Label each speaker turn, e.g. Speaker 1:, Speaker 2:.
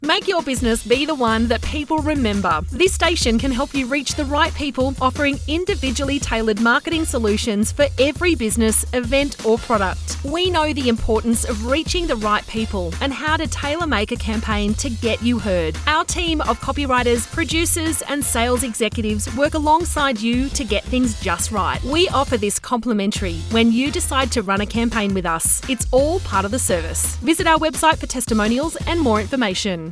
Speaker 1: Make your business be the one that people remember. This station can help you reach the right people, offering individually tailored marketing solutions for every business, event or product. We know the importance of reaching the right people and how to tailor-make a campaign to get you heard. Our team of copywriters, producers and sales executives work alongside you to get things just right. We offer this complimentary when you decide to run a campaign with us. It's all part of the service. Visit our website for testimonials and more information.